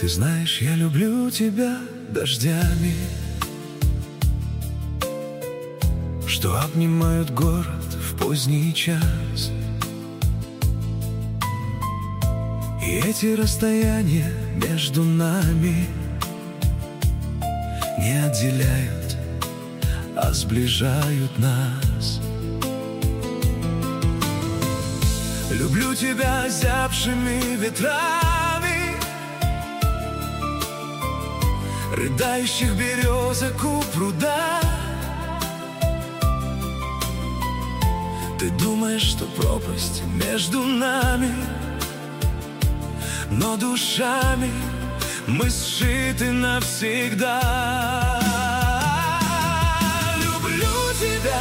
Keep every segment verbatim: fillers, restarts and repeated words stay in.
Ты знаешь, я люблю тебя дождями, что обнимают город в поздний час. И эти расстояния между нами не отделяют, а сближают нас. Люблю тебя зябшими ветрами, рыдающих березок у пруда. Ты думаешь, что пропасть между нами, но душами мы сшиты навсегда. Люблю тебя,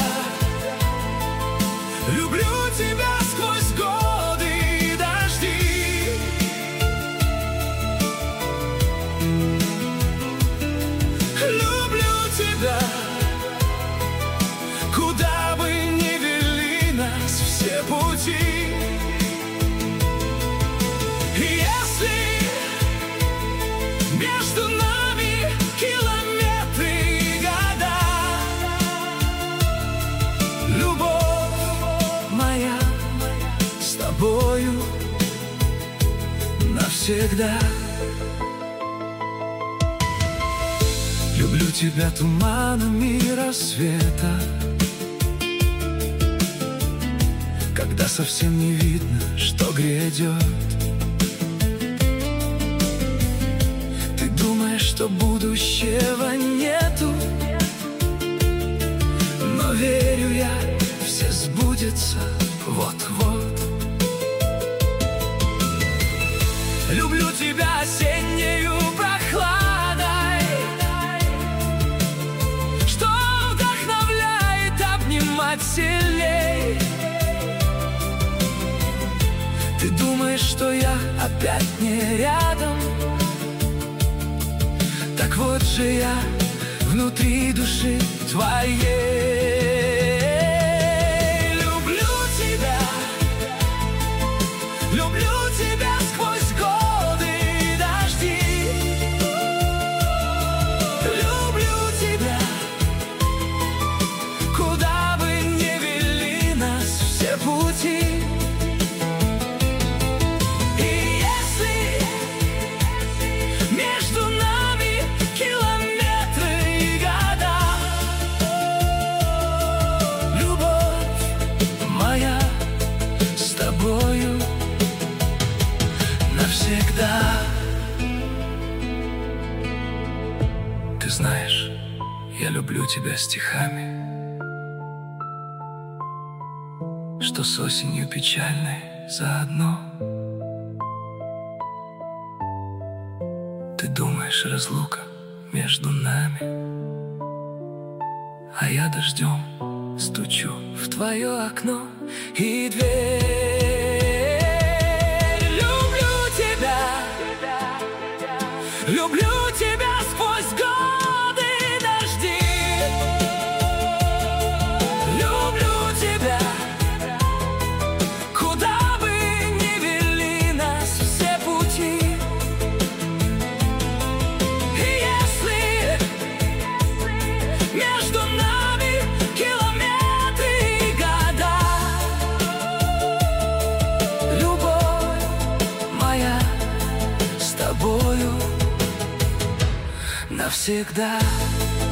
люблю тебя сквозь годы и дожди. Люблю тебя, куда бы ни вели нас все пути. И если между нами километры и года, любовь моя с тобою навсегда. Люблю тебя туманами рассвета, когда совсем не видно, что грядет. Ты думаешь, что будущего нету, но верю я, все сбудется вот-вот. Люблю тебя осеннею прохладой, что вдохновляет обнимать сильней. Ты думаешь, что я опять не рядом? Так вот же я внутри души твоей. Люблю тебя, люблю тебя сквозь годы и дожди. Люблю тебя, куда бы ни вели нас все пути. Навсегда. Ты знаешь, я люблю тебя стихами, что с осенью печальной заодно. Ты думаешь, разлука между нами, а я дождем стучу в твое окно и дверь. Люблю тебя сквозь годы и дожди. Люблю тебя, куда бы ни вели нас все пути. И если между нами километры и года, любовь моя с тобою навсегда.